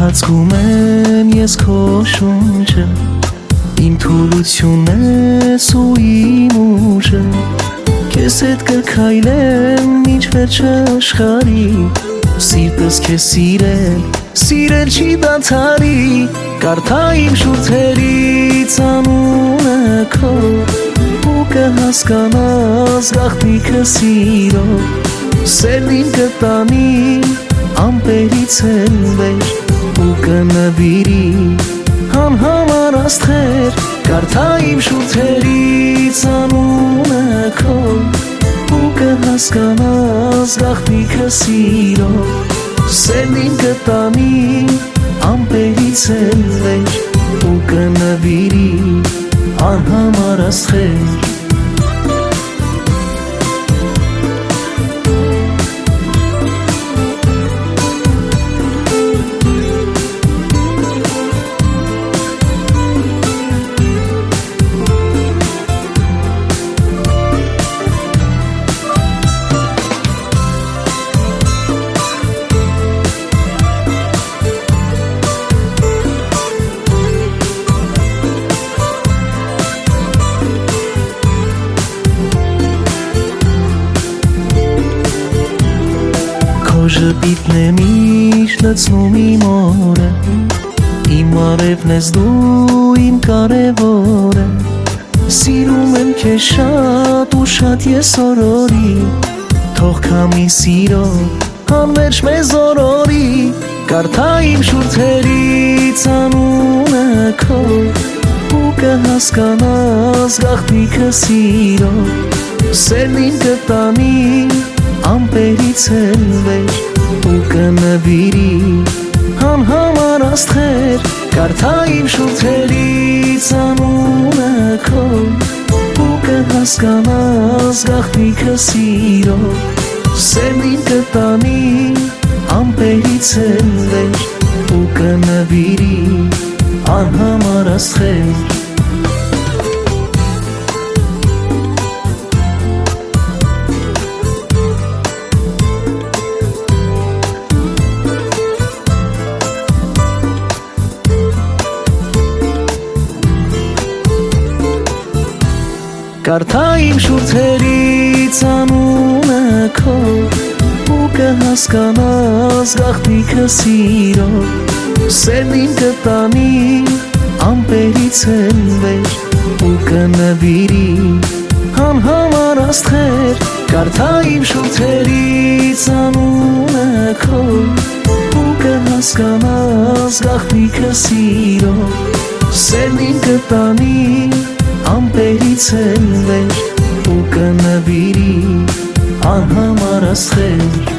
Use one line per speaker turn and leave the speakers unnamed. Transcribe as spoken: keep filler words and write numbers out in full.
Ընթացքում եմ ես քո շունչը, իմ թուլությունն ես ու իմ ուժը, քեզ հետ կքայլեմ մինչ վերջը աշխարհի, սիրտս քեզ սիրել, սիրել չի դադարի, կարդա իմ շուրթերից անունը քո, ու կհասկանաս գաղտնիքը սիրո, սերն իմ կտանի ամպերից էլ վեր, ու կնվիրի անհամար աստղեր, կարդա իմ շուրթերից անունը քո, ու կհասկանաս գաղտնիքը սիրո, սերն իմ կտանի ամպերից էլ վեր, ու կնվիրի անհամար աստղեր։ Ժպիտն է միշտ լցնում իմ օրը, իմ արևն ես դու իմ կարևորը, սիրում եմ քեզ շատ ու շատ ես օրորի, թող քամի սիրո անվերջ մեզ օրորի, կարդա իմ շուրթերից անունը քո, ու կհասկանաս գաղտնիքը սիրո, սերն իմ կտանի ամպերից էլ վեր, ու կնվիրի անհամար աստղեր, կարդա իմ շուրթերից անունը քո, ու կհասկանաս գաղտնիքը սիրո, սերն իմ կտանի ամպերից էլ վեր, ու կնվիրի անհամար աստղեր։ Կարդա իմ շուրթերից անունը քո, ու կհասկանաս գաղտնիքը սիրո, սերն իմ կտանի ամպերից էլ վեր, ու կնվիրի անհամար աստղեր, կարդա իմ շուրթերից անունը քո, ու կհասկանաս գաղտնիքը սիրո, սերն իմ կտանի ամպերից էլ վեր, ու կնվիրի անհամար աստղեր։